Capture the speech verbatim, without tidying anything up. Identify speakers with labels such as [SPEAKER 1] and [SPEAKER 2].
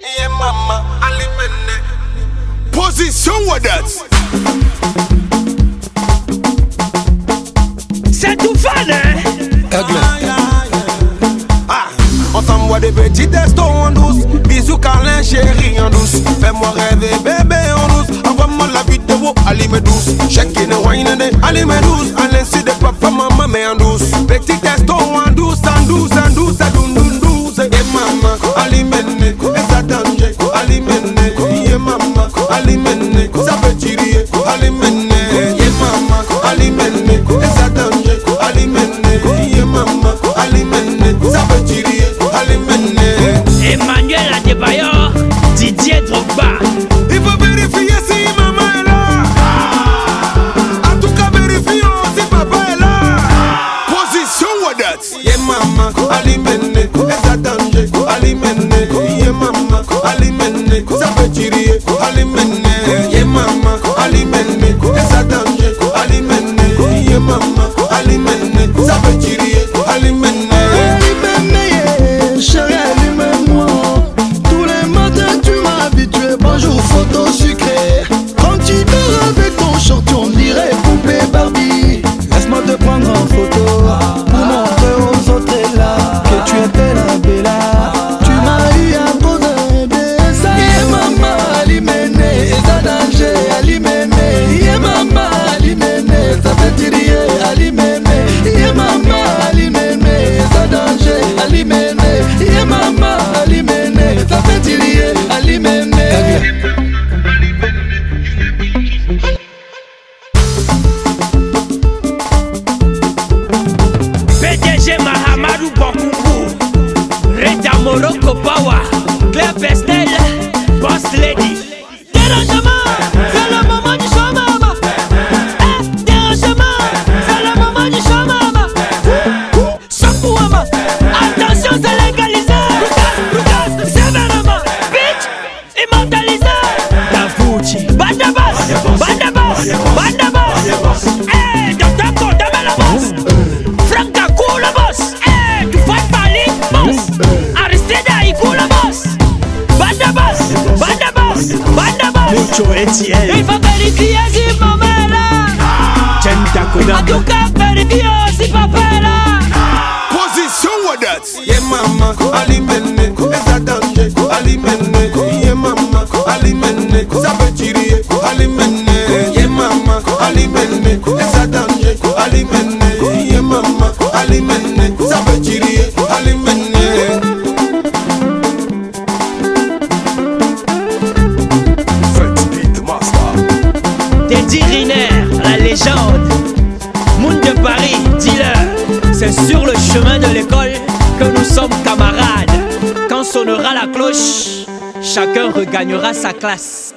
[SPEAKER 1] Yeah, mama, alimene.
[SPEAKER 2] Position what that?
[SPEAKER 3] C'est tout fan, hein?
[SPEAKER 2] Aigle.
[SPEAKER 1] Ah, on s'envoie des petits testos en douce. Bisous, câlin, chérie en douce. Fais-moi rêver, bébé en douce. Envoie-moi la vidéo, allez douce. Check in the wine and allez douce. Allez, c'est de papa, maman, mais en douce. Petit testo en douce, en douce, en douce, en douce, douce. Et maman, alimene, et ça danger, alimene. Et maman, alimene, ça peut tirer, alimene. Et maman, alimene, et ça danger, alimene. Et maman, alimene, ça peut tirer, alimene.
[SPEAKER 3] Emmanuel Adebayor, Didier Drogba.
[SPEAKER 1] Il faut vérifier si maman est là. En tout cas, vérifions si papa est là.
[SPEAKER 2] Position what that?
[SPEAKER 1] Yeah, mama, alimene, et ça danger, alimene. Yeah, mama, alimene, ça peut tirer, alimene. Yeah, mama, alimene, et ça danger, alimene. Yeah, mama, alimene, ça peut tirer, alimene.
[SPEAKER 4] Alimene, chérie, allume-moi. Tous les matins tu m'as habitué. Bonjour, photo sucrée. Quand tu dors avec ton short, on dirait poupée Barbie. Laisse-moi te prendre en photo pour montrer aux autres là que tu es bella, bella. Tu m'as eu à cause d'un dessin. Yeah, maman, alimene, ça danger, alimene. Yeah, maman, alimene, ça fait tirer, alimene. Yeah, maman, alimene, ça danger, alimene. Yeah, maman, alimene, ça fait tirer, alimene.
[SPEAKER 3] P D G Mahamadou Bokoubou, Reda Morocco Power, Claire Pestel, Boss Lady. Dérangement, c'est le moment du show, maman. Eh, dérangement, c'est le moment du show, maman. Chapeau, maman. Attention, c'est légalisé. Brugas, sévèrement. Bitch, immortalisé. Davuchi, Bandabas, Bandabas, Bandabas. Eh, docteur Kodama la boss. Frank Gakou la boss. Eh, tu fais parler, boss. Aristide Aïkou la boss. Bandabas, Bandabas, Bandabas.
[SPEAKER 5] Mucho Etienne.
[SPEAKER 3] Il faut vérifier si maman est là.
[SPEAKER 5] Jenta Koda.
[SPEAKER 3] En tout cas, vérifier si papa est là.
[SPEAKER 2] Position what that?
[SPEAKER 1] Yeah, mama, alimene, et ça danger, alimene. Yeah, mama, alimene, ça peut tirer, alimene. Yeah, mama, alimene, et ça danger, alimene. Yeah, mama, alimene, ça peut tirer, alimene.
[SPEAKER 3] Teddy Riner, la légende. Moun de Paris, dealer. C'est sur le chemin de l'école que nous sommes camarades. Quand sonnera la cloche, chacun regagnera sa classe.